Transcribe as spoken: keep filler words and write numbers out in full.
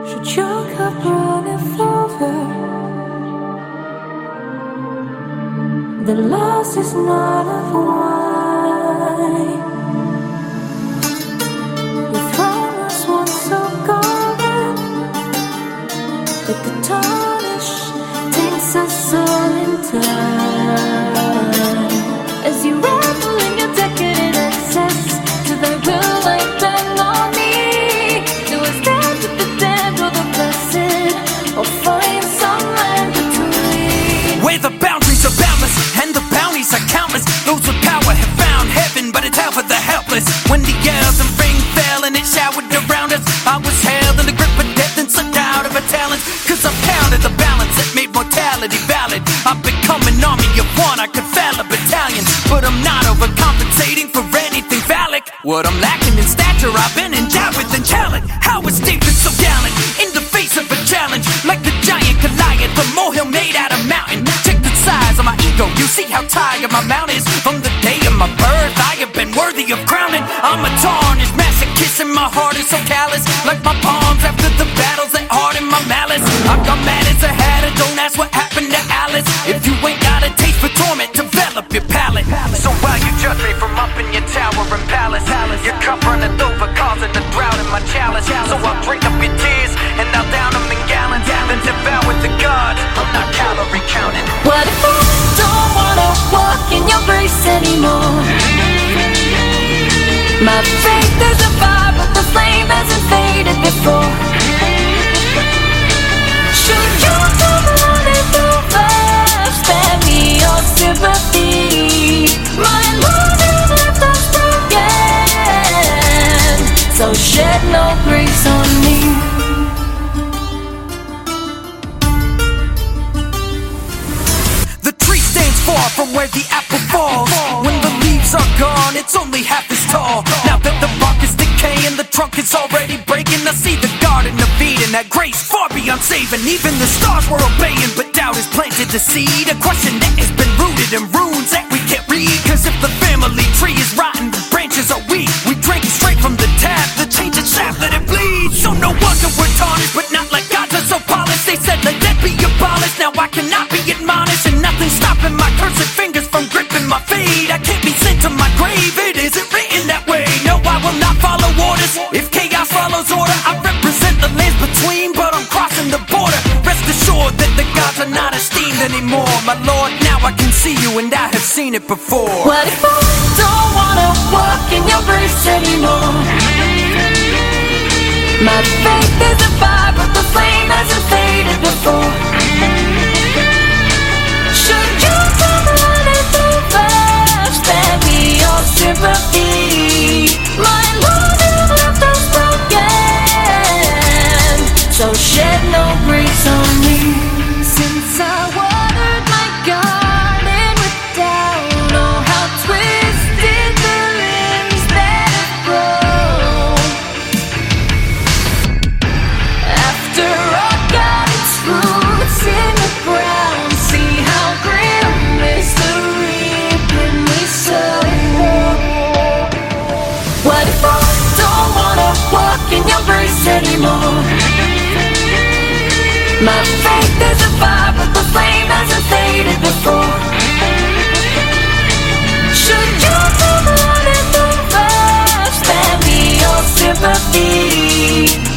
Should your cup runneth over? The loss is not of wine. Your throne was once so golden that the tarnish takes us all in time. As you revel in your decadent access to thy will, like bang on me. Do I stand with the damned or the blessed, or find some land between? Where the boundaries are boundless and the bounties are countless. Those with power have found heaven, but it's hell for the helpless. When the yells and ring fell and it showered around us, I was held in the grip of death and sucked out of a talent. Cause I pounded the balance that made mortality valid. I've become an army of one, I could fell a battalion, but I'm not overcompensating for anything phallic. What I'm lacking in stature, I've been endowed with in talent. How is David so gallant in the face of a challenge? Like the giant Goliath, the molehill made out of mountain. Check the size of my ego, you see how tired my mount is. From the day of my birth, I have been worthy of crowning. I'm a tarnished masochist and my heart is so callous. Like my palms after the battles that harden my malice. I've gone mad as a hatter, don't ask what happened to Alice. If you ain't got a taste for torment, develop your palate. So while you judge me from up in your tower and palace, your cup runneth over, causing a drought in my chalice. So I'll drink up your tears and I'll down them in gallons, then devour the gods. I'm not calorie counting. What if I don't wanna walk in your grace anymore? My faith is a fire, but the flame hasn't faded before. Should you come running over, spare me your sympathy. My Lord, you left us broken, so shed no grace on me. The tree stands far from where the apple falls. When the leaves are gone, it's only half as tall. Now that the bark is decaying, the trunk is already breaking. I see the garden of Eden, that grace far beyond saving. Even the stars were obeying, but doubt has planted the seed. A question that has been rooted in runes that we can't read. Cause if the family tree is rotten, the branches are weak. We drank it straight from the tap, the tainted sap, let it bleed. So no wonder we're tarnished, but not like gods are so polished. They said let that be abolished, now I cannot be admonished. And nothing's stopping my cursed fingers from gripping my fate. I can't be sent to my grave, it isn't written that way. No, I will not follow orders. If chaos follows order, I represent the lands between, but I'm crossing the border. Rest assured that the gods are not esteemed anymore. My Lord, now I can see you and I have seen it before. What if I don't wanna walk in your grace anymore? My faith is a fire, but the flame hasn't faded before. Should you come running over, spare me your sympathy. My Lord, you left us broken, so shed no grace on me. Since I watered my garden with doubt, oh how twisted the limbs that have grown. After I got its roots in the ground, see how grim is the reaping we sow. What if I don't wanna walk in your grace anymore? My faith is a fire, but the flame hasn't faded before. Should you come running over, spare me your sympathy.